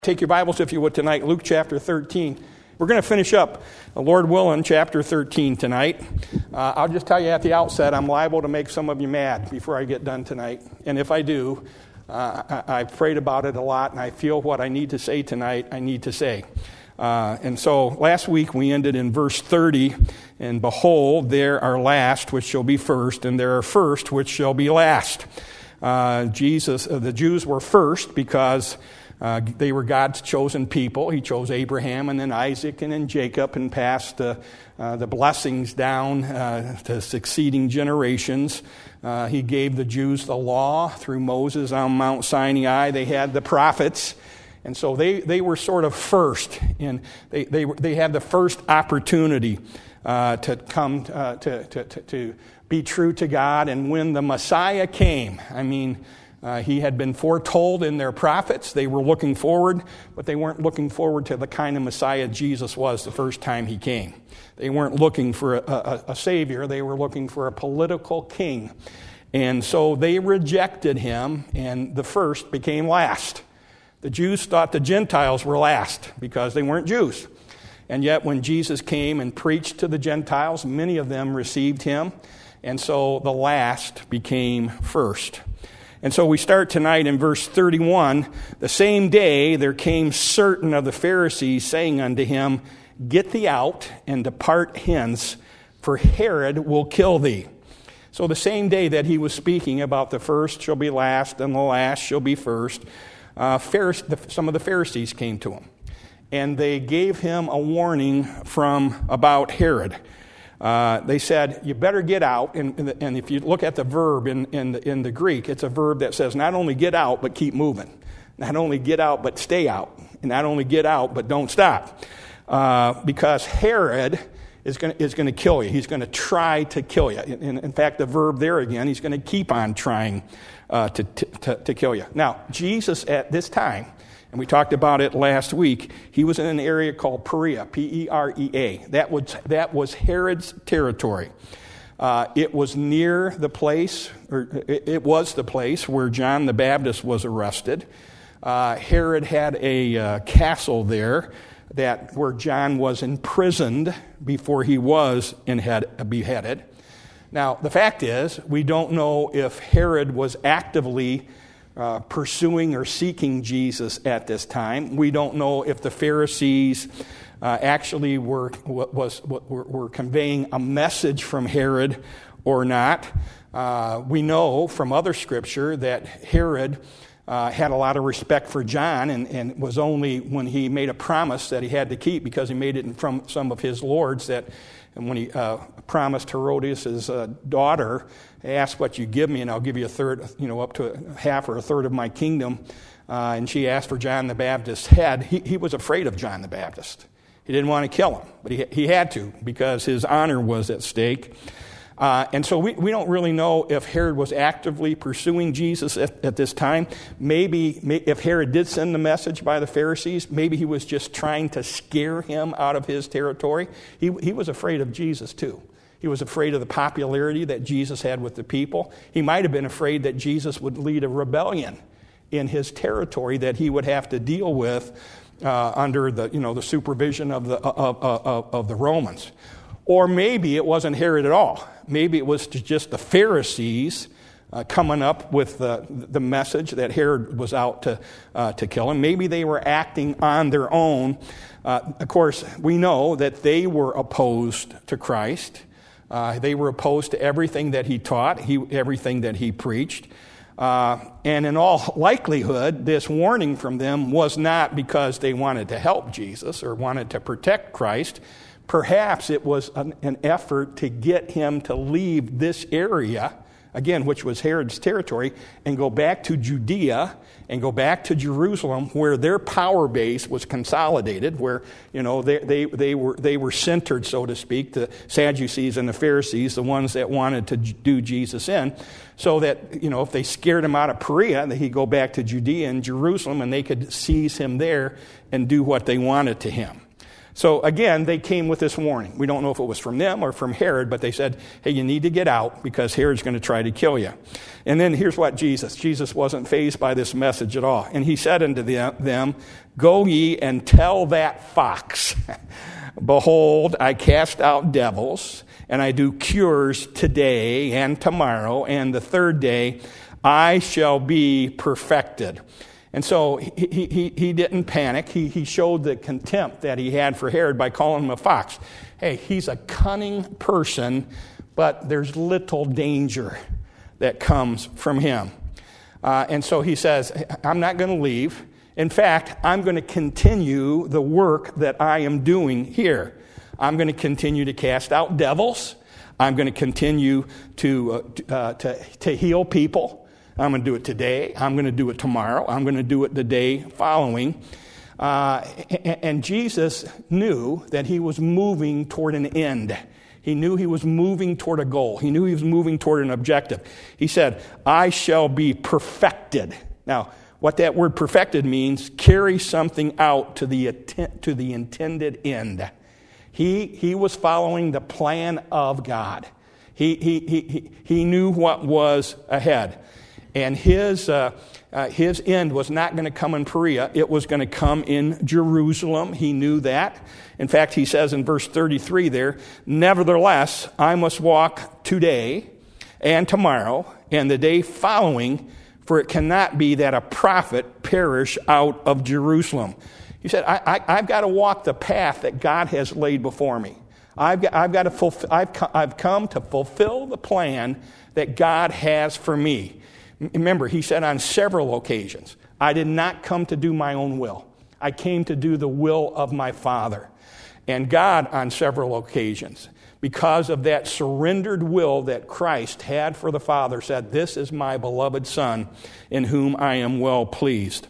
Take your Bibles, if you would, tonight, Luke chapter 13. We're going to finish up, Lord willing, chapter 13 tonight. I'll just tell you at the outset, I'm liable to make some of you mad before I get done tonight. And if I do, I've prayed about it a lot, and I feel what I need to say tonight, I need to say. And so last week we ended in verse 30, and behold, there are last, which shall be first, and there are first, which shall be last. The Jews were first because they were God's chosen people. He chose Abraham and then Isaac and then Jacob and passed the blessings down to succeeding generations. He gave the Jews the law through Moses on Mount Sinai. They had the prophets. And so they were sort of first. And they had the first opportunity to come to be true to God. And when the Messiah came, he had been foretold in their prophets. They were looking forward, but they weren't looking forward to the kind of Messiah Jesus was the first time he came. They weren't looking for a savior. They were looking for a political king. And so they rejected him, and the first became last. The Jews thought the Gentiles were last because they weren't Jews. And yet when Jesus came and preached to the Gentiles, many of them received him. And so the last became first. And so we start tonight in verse 31. The same day there came certain of the Pharisees, saying unto him, Get thee out and depart hence, for Herod will kill thee. So the same day that he was speaking about the first shall be last and the last shall be first, some of the Pharisees came to him. And they gave him a warning about Herod. They said, you better get out. And if you look at the verb in the Greek, it's a verb that says not only get out, but keep moving. Not only get out, but stay out. And not only get out, but don't stop. Because Herod is going to kill you. He's going to try to kill you. In fact, the verb there again, he's going to keep on trying to kill you. Now, Jesus at this time, and we talked about it last week, he was in an area called Perea, P-E-R-E-A. That was Herod's territory. It was near the place, or it was the place where John the Baptist was arrested. Herod had a castle there where John was imprisoned before he was beheaded. Now, the fact is, we don't know if Herod was actively pursuing or seeking Jesus at this time. We don't know if the Pharisees actually were conveying a message from Herod or not. We know from other scripture that Herod had a lot of respect for John, and was only when he made a promise that he had to keep, because he made it from some of his lords, and when he promised Herodias' daughter, ask what you give me, and I'll give you a third, up to half or a third of my kingdom. And she asked for John the Baptist's head. He was afraid of John the Baptist. He didn't want to kill him, but he had to, because his honor was at stake. And so we don't really know if Herod was actively pursuing Jesus at this time. Maybe if Herod did send the message by the Pharisees, maybe he was just trying to scare him out of his territory. He was afraid of Jesus too. He was afraid of the popularity that Jesus had with the people. He might have been afraid that Jesus would lead a rebellion in his territory that he would have to deal with under the supervision of the Romans. Or maybe it wasn't Herod at all. Maybe it was just the Pharisees coming up with the message that Herod was out to kill him. Maybe they were acting on their own. Of course, we know that they were opposed to Christ. They were opposed to everything that he taught, everything that he preached. And in all likelihood, this warning from them was not because they wanted to help Jesus or wanted to protect Christ. Perhaps it was an effort to get him to leave this area, again, which was Herod's territory, and go back to Judea and go back to Jerusalem, where their power base was consolidated, where they were centered, so to speak, the Sadducees and the Pharisees, the ones that wanted to do Jesus in, so that if they scared him out of Perea, that he'd go back to Judea and Jerusalem, and they could seize him there and do what they wanted to him. So again, they came with this warning. We don't know if it was from them or from Herod, but they said, hey, you need to get out because Herod's going to try to kill you. And then here's what Jesus wasn't fazed by this message at all. And he said unto them, go ye and tell that fox, behold, I cast out devils, and I do cures today and tomorrow, and the third day I shall be perfected. And so he didn't panic. He showed the contempt that he had for Herod by calling him a fox. Hey, he's a cunning person, but there's little danger that comes from him. And so he says, I'm not going to leave. In fact, I'm going to continue the work that I am doing here. I'm going to continue to cast out devils. I'm going to continue to heal people. I'm going to do it today. I'm going to do it tomorrow. I'm going to do it the day following. And Jesus knew that he was moving toward an end. He knew he was moving toward a goal. He knew he was moving toward an objective. He said, I shall be perfected. Now, what that word perfected means, carry something out to the intended end. He was following the plan of God. He knew what was ahead. And his end was not going to come in Perea. It was going to come in Jerusalem. He knew that. In fact, he says in verse 33 there, nevertheless, I must walk today and tomorrow and the day following, for it cannot be that a prophet perish out of Jerusalem. He said, I've got to walk the path that God has laid before me. I've come to fulfill the plan that God has for me. Remember, he said on several occasions, I did not come to do my own will. I came to do the will of my Father. And God, on several occasions, because of that surrendered will that Christ had for the Father, said, this is my beloved Son, in whom I am well pleased.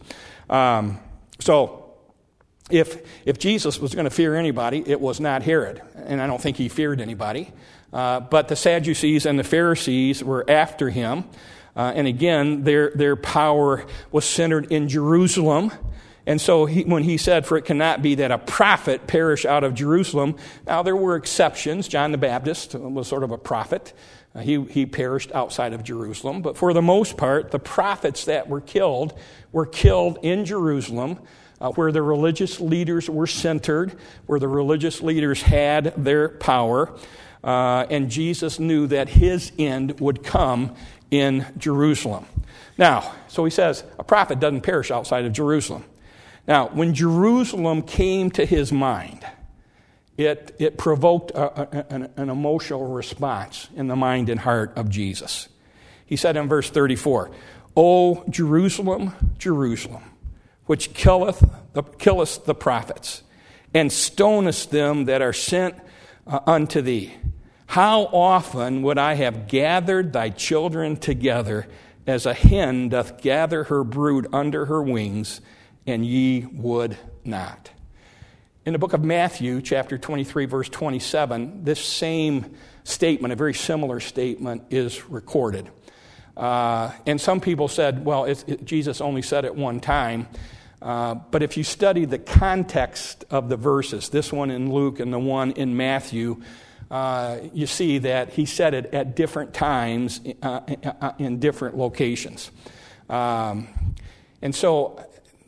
So, if Jesus was going to fear anybody, it was not Herod. And I don't think he feared anybody. But the Sadducees and the Pharisees were after him. And again, their power was centered in Jerusalem. And so when he said, for it cannot be that a prophet perish out of Jerusalem, now there were exceptions. John the Baptist was sort of a prophet. He perished outside of Jerusalem. But for the most part, the prophets that were killed in Jerusalem, where the religious leaders were centered, where the religious leaders had their power. And Jesus knew that his end would come in Jerusalem. Now, so he says, a prophet doesn't perish outside of Jerusalem. Now, when Jerusalem came to his mind, it provoked an emotional response in the mind and heart of Jesus. He said in verse 34, O Jerusalem, Jerusalem, which killeth the prophets, and stonest them that are sent unto thee. How often would I have gathered thy children together, as a hen doth gather her brood under her wings, and ye would not. In the book of Matthew, chapter 23, verse 27, this same statement, a very similar statement, is recorded. And some people said, well, Jesus only said it one time. But if you study the context of the verses, this one in Luke and the one in Matthew, you see that he said it at different times in different locations. And so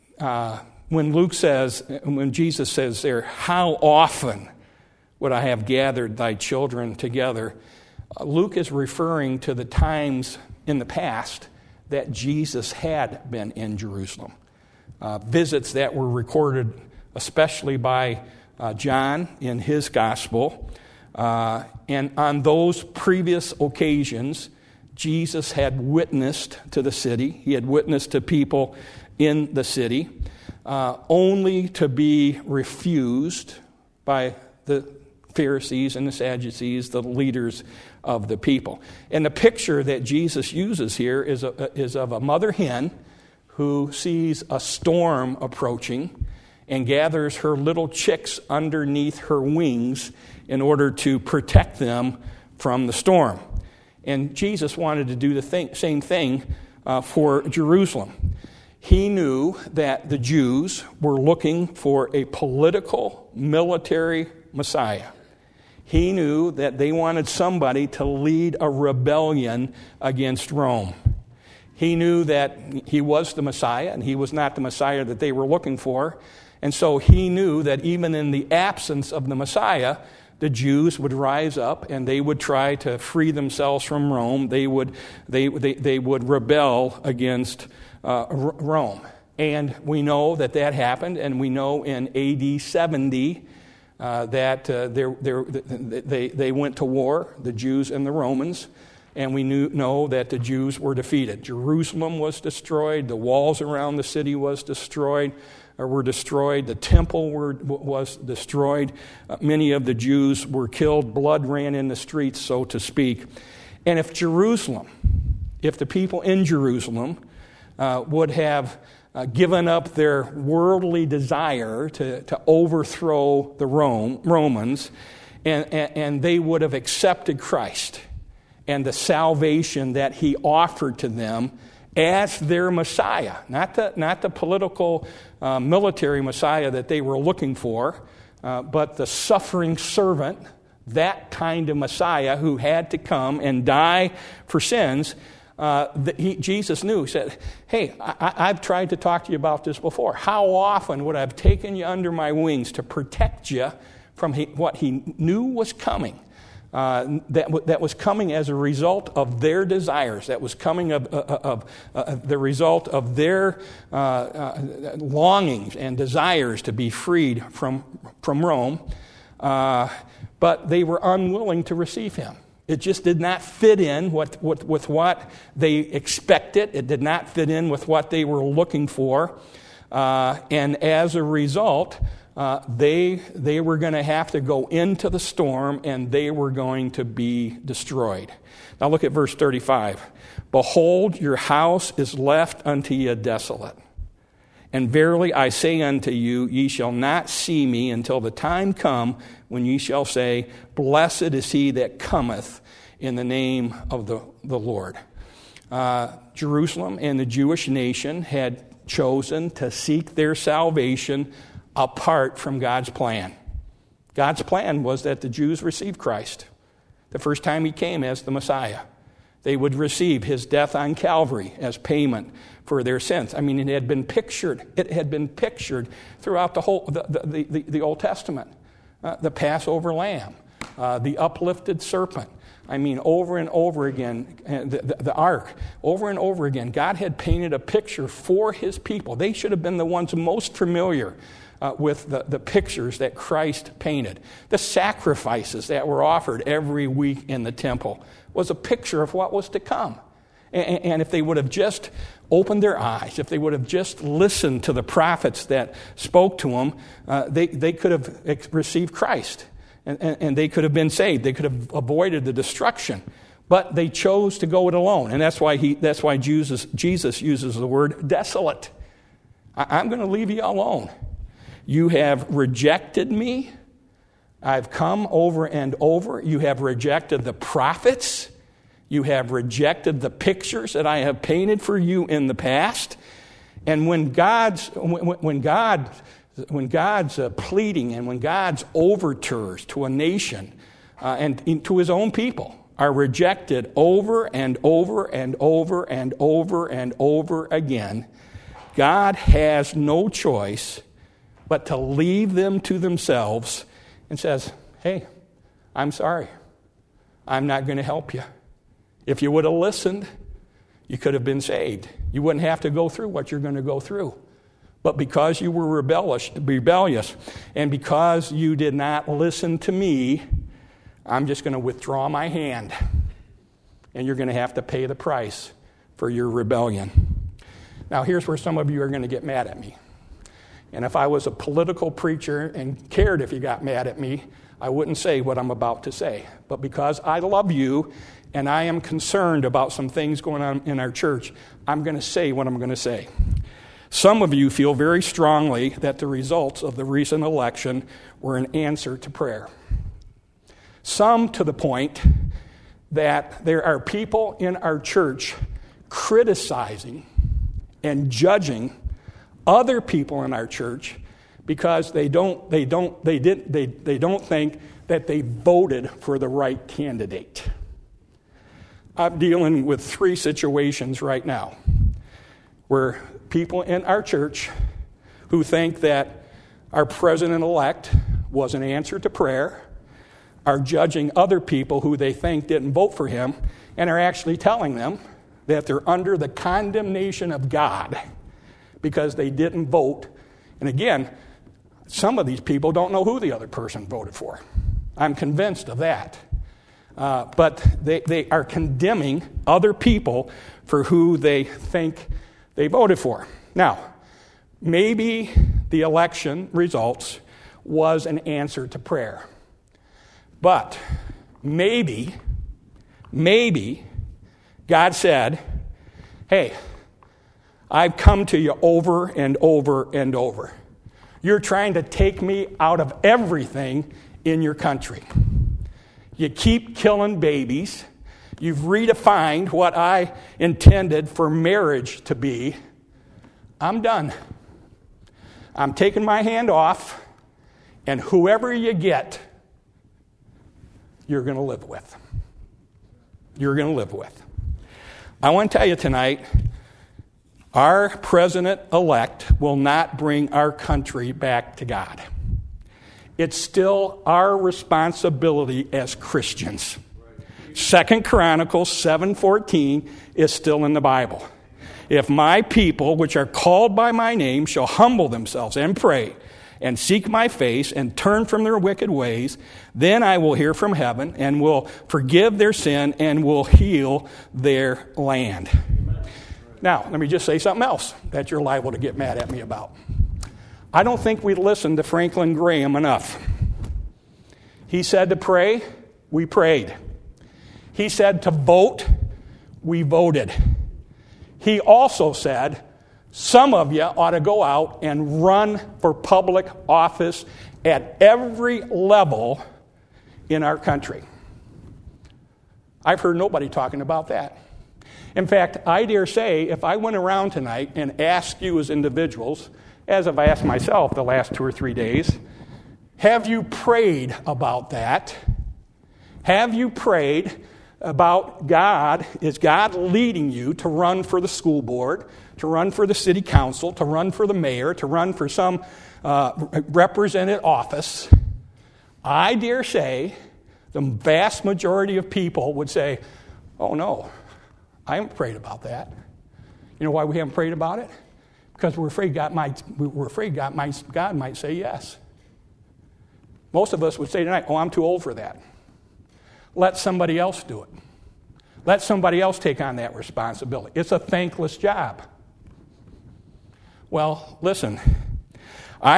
when Jesus says there, how often would I have gathered thy children together, Luke is referring to the times in the past that Jesus had been in Jerusalem. Visits that were recorded especially by John in his gospel. And on those previous occasions, Jesus had witnessed to the city. He had witnessed to people in the city, only to be refused by the Pharisees and the Sadducees, the leaders of the people. And the picture that Jesus uses here is of a mother hen who sees a storm approaching and gathers her little chicks underneath her wings in order to protect them from the storm. And Jesus wanted to do the same thing for Jerusalem. He knew that the Jews were looking for a political, military Messiah. He knew that they wanted somebody to lead a rebellion against Rome. He knew that he was the Messiah, and he was not the Messiah that they were looking for. And so he knew that even in the absence of the Messiah, the Jews would rise up and they would try to free themselves from Rome. They would rebel against Rome. And we know that happened, and we know in AD 70 that they went to war, the Jews and the Romans, and we know that the Jews were defeated. Jerusalem was destroyed, the walls around the city were destroyed, the temple was destroyed. Many of the Jews were killed, blood ran in the streets, so to speak. And if the people in Jerusalem would have given up their worldly desire to overthrow the Romans, and they would have accepted Christ and the salvation that he offered to them as their Messiah, not the political military Messiah that they were looking for, but the suffering servant, that kind of Messiah who had to come and die for sins. Jesus knew. He said, hey, I've tried to talk to you about this before. How often would I have taken you under my wings to protect you from what he knew was coming? That was coming as a result of their desires. That was coming of the result of their longings and desires to be freed from Rome. But they were unwilling to receive him. It just did not fit in with what they expected. It did not fit in with what they were looking for. And as a result, they were going to have to go into the storm, and they were going to be destroyed. Now look at verse 35. Behold, your house is left unto you desolate. And verily I say unto you, ye shall not see me until the time come when ye shall say, Blessed is he that cometh in the name of the Lord. Jerusalem and the Jewish nation had chosen to seek their salvation apart from God's plan. God's plan was that the Jews receive Christ the first time he came as the Messiah. They would receive his death on Calvary as payment for their sins. I mean, it had been pictured throughout the Old Testament. The Passover lamb, the uplifted serpent. I mean, over and over again, the ark, over and over again, God had painted a picture for his people. They should have been the ones most familiar with the pictures that Christ painted. The sacrifices that were offered every week in the temple was a picture of what was to come. And if they would have just opened their eyes, if they would have just listened to the prophets that spoke to them, they could have received Christ. And they could have been saved. They could have avoided the destruction. But they chose to go it alone. And that's why Jesus uses the word desolate. I'm going to leave you alone. You have rejected me. I've come over and over. You have rejected the prophets. You have rejected the pictures that I have painted for you in the past. And when God's pleading and when God's overtures to a nation and to his own people are rejected over and over and over and over and over again, God has no choice but to leave them to themselves and says, hey, I'm sorry. I'm not going to help you. If you would have listened, you could have been saved. You wouldn't have to go through what you're going to go through. But because you were rebellious, and because you did not listen to me, I'm just going to withdraw my hand. And you're going to have to pay the price for your rebellion. Now, here's where some of you are going to get mad at me. And if I was a political preacher and cared if you got mad at me, I wouldn't say what I'm about to say. But because I love you and I am concerned about some things going on in our church, I'm going to say what I'm going to say. Some of you feel very strongly that the results of the recent election were an answer to prayer. Some to the point that there are people in our church criticizing and judging other people in our church because they don't think that they voted for the right candidate. I'm dealing with 3 situations right now where people in our church who think that our president-elect was an answer to prayer are judging other people who they think didn't vote for him and are actually telling them that they're under the condemnation of God because they didn't vote. And again, some of these people don't know who the other person voted for. I'm convinced of that. But they are condemning other people for who they think they voted for. Now, maybe the election results was an answer to prayer. But maybe God said, hey, I've come to you over and over and over. You're trying to take me out of everything in your country. You keep killing babies. You've redefined what I intended for marriage to be. I'm done. I'm taking my hand off, and whoever you get, you're going to live with. You're going to live with. I want to tell you tonight, our president-elect will not bring our country back to God. It's still our responsibility as Christians. 2 Chronicles 7:14 is still in the Bible. If my people, which are called by my name, shall humble themselves and pray and seek my face and turn from their wicked ways, then I will hear from heaven and will forgive their sin and will heal their land. Now, let me just say something else that you're liable to get mad at me about. I don't think we listened to Franklin Graham enough. He said to pray, we prayed. He said to vote, we voted. He also said, some of you ought to go out and run for public office at every level in our country. I've heard nobody talking about that. In fact, I dare say, if I went around tonight and asked you as individuals, as I've asked myself the last 2 or 3 days, have you prayed about that? Have you prayed about God? Is God leading you to run for the school board, to run for the city council, to run for the mayor, to run for some represented office? I dare say the vast majority of people would say, oh no, I haven't prayed about that. You know why we haven't prayed about it? Because we're afraid God might say yes. Most of us would say tonight, oh, I'm too old for that. Let somebody else do it. Let somebody else take on that responsibility. It's a thankless job. Well, listen, I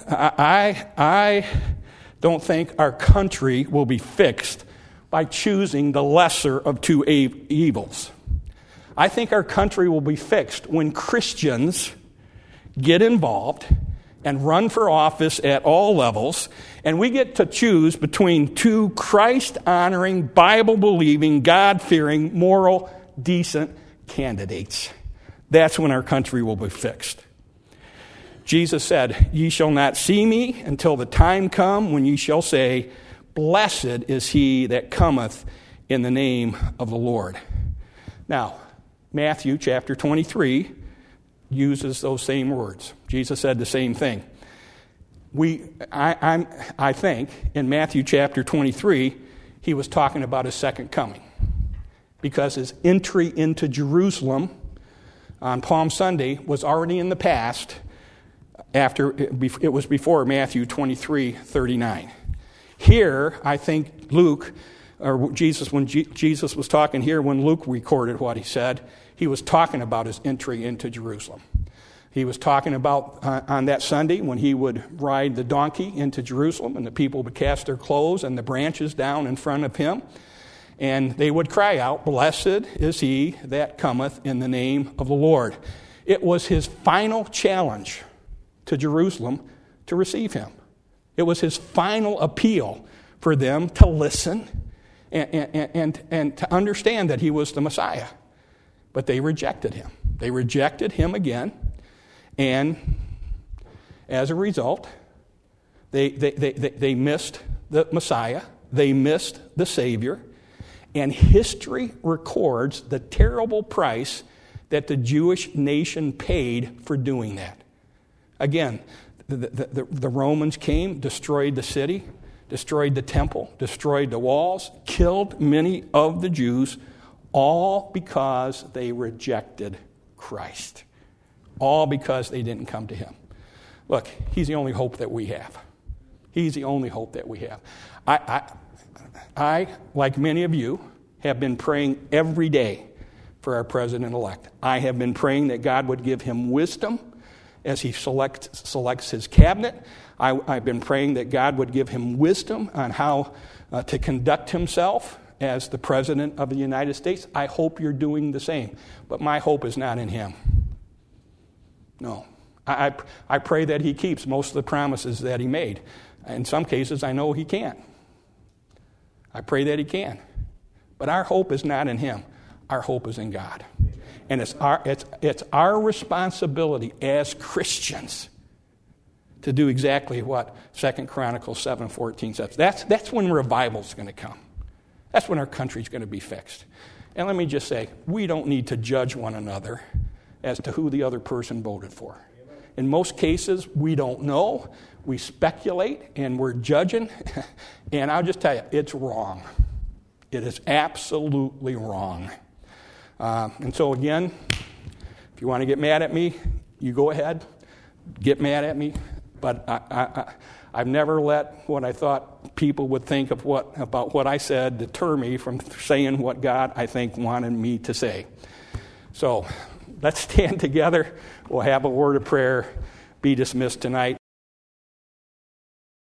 don't think our country will be fixed by choosing the lesser of 2 evils. I think our country will be fixed when Christians get involved and run for office at all levels, and we get to choose between 2 Christ-honoring, Bible-believing, God-fearing, moral, decent candidates. That's when our country will be fixed. Jesus said, ye shall not see me until the time come when ye shall say, blessed is he that cometh in the name of the Lord. Now, Matthew chapter 23 uses those same words. Jesus said the same thing. I think in Matthew chapter 23, he was talking about his second coming, because his entry into Jerusalem on Palm Sunday was already in the past. It was before Matthew 23:39. Here, I think when Jesus was talking here, when Luke recorded what he said, he was talking about his entry into Jerusalem. He was talking about on that Sunday when he would ride the donkey into Jerusalem, and the people would cast their clothes and the branches down in front of him, and they would cry out, blessed is he that cometh in the name of the Lord. It was his final challenge to Jerusalem to receive him. It was his final appeal for them to listen and to understand that he was the Messiah. But they rejected him. They rejected him again, and as a result, they missed the Messiah. They missed the Savior. And history records the terrible price that the Jewish nation paid for doing that. Again, the Romans came, destroyed the city, destroyed the temple, destroyed the walls, killed many of the Jews, all because they rejected Christ. All because they didn't come to him. Look, he's the only hope that we have. He's the only hope that we have. I, like many of you, have been praying every day for our president-elect. I have been praying that God would give him wisdom as he selects his cabinet. I've been praying that God would give him wisdom on how to conduct himself as the President of the United States. I hope you're doing the same. But my hope is not in him. No. I pray that he keeps most of the promises that he made. In some cases, I know he can't. I pray that he can. But our hope is not in him. Our hope is in God. And it's our responsibility as Christians to do exactly what 2 Chronicles 7:14 says. That's when revival's going to come. That's when our country's going to be fixed. And let me just say, we don't need to judge one another as to who the other person voted for. In most cases, we don't know. We speculate and we're judging. And I'll just tell you, it's wrong. It is absolutely wrong. And so again, if you want to get mad at me, you go ahead. Get mad at me. But I've never let what I thought people would think about what I said deter me from saying what God, I think, wanted me to say. So let's stand together. We'll have a word of prayer. Be dismissed tonight.